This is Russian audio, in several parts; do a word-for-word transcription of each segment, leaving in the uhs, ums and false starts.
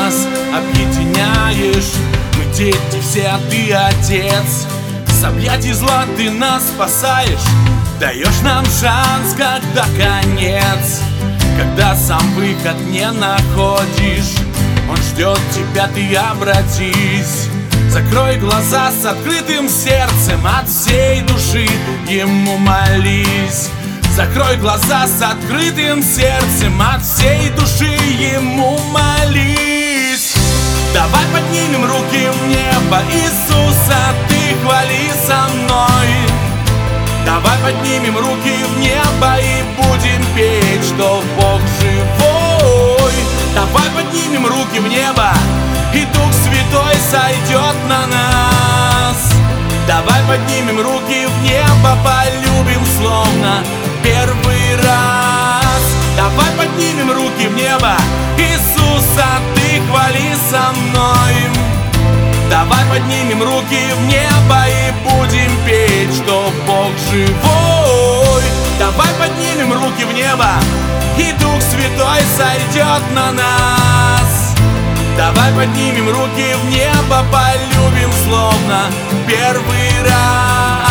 нас объединяешь. Мы дети все, а ты отец. С объятий зла ты нас спасаешь, даешь нам шанс, когда конец. Когда сам выход не находишь, он ждет тебя, ты обратись. Закрой глаза с открытым сердцем, от всей души ему молись. Закрой глаза с открытым сердцем, от всей души ему молись. Давай поднимем руки в небо, Иисуса ты хвали со мной. Давай поднимем руки в небо и будем петь, что Бог живой. Давай поднимем руки в небо, и Дух Святой сойдет на нас. Давай поднимем руки в небо, полюбим словно первый раз. Давай поднимем руки в небо, Иисуса ты хвали со мной. Давай поднимем руки в небо и будем петь, что Бог живой. Давай поднимем руки в небо, и Дух Святой сойдет на нас. Давай поднимем руки в небо, полюбим словно первый раз.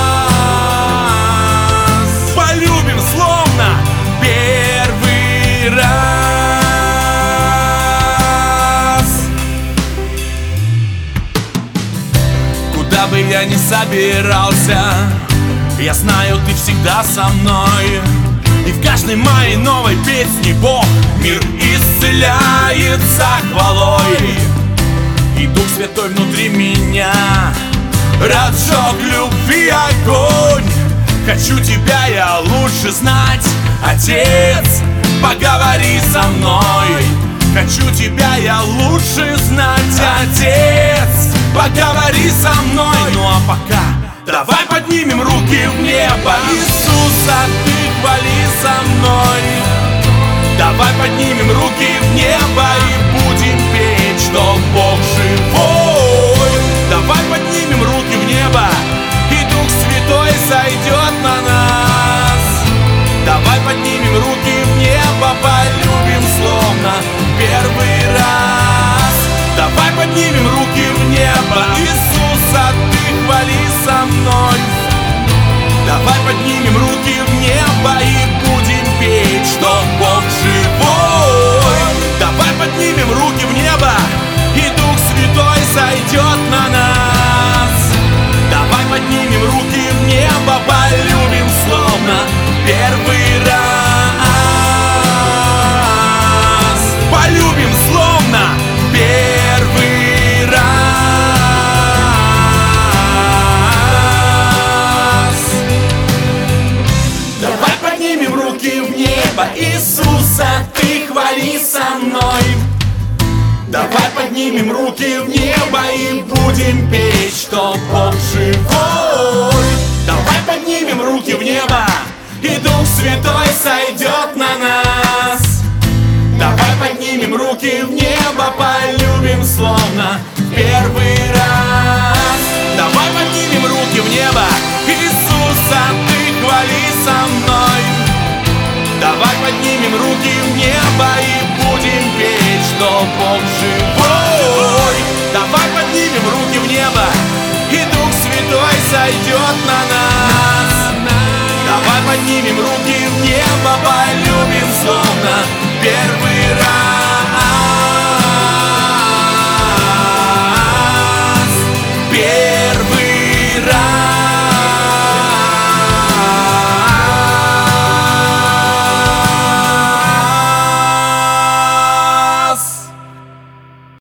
Полюбим словно первый раз. Куда бы я ни собирался, я знаю, ты всегда со мной. И в каждой моей новой песне Бог мир исцеляется хвалой. И Дух Святой внутри меня разжег любви огонь. Хочу тебя я лучше знать, Отец, поговори со мной. Хочу тебя я лучше знать, Отец, поговори со мной. Ну а пока давай поднимем руки в небо, Иисуса ты хвали со мной. Давай поднимем руки в небо и будем петь, что Бог живой. Давай поднимем руки в небо, и Дух Святой сойдет на нас. Давай поднимем руки в небо, полюбим словно первый раз. Давай поднимем руки в небо, Иисуса ты хвали со мной. Давай поднимем руки в небо и будем петь, что Бог живой. Давай поднимем руки в небо, и Дух Святой сойдет на нас. Давай поднимем руки в небо, полюбим словно первый раз. Полюбим словно первый раз. Давай поднимем руки в небо, Иисуса ты хвали со мной. Давай поднимем руки в небо и будем петь, что Бог живой. Давай поднимем руки в небо, и Дух Святой сойдет на нас. Давай поднимем руки в небо, полюбим словно первый раз. Давай поднимем руки в небо, Иисуса ты хвали со мной. Давай поднимем руки в небо и будем петь, что Бог живой. Давай поднимем руки в небо, и Дух Святой сойдет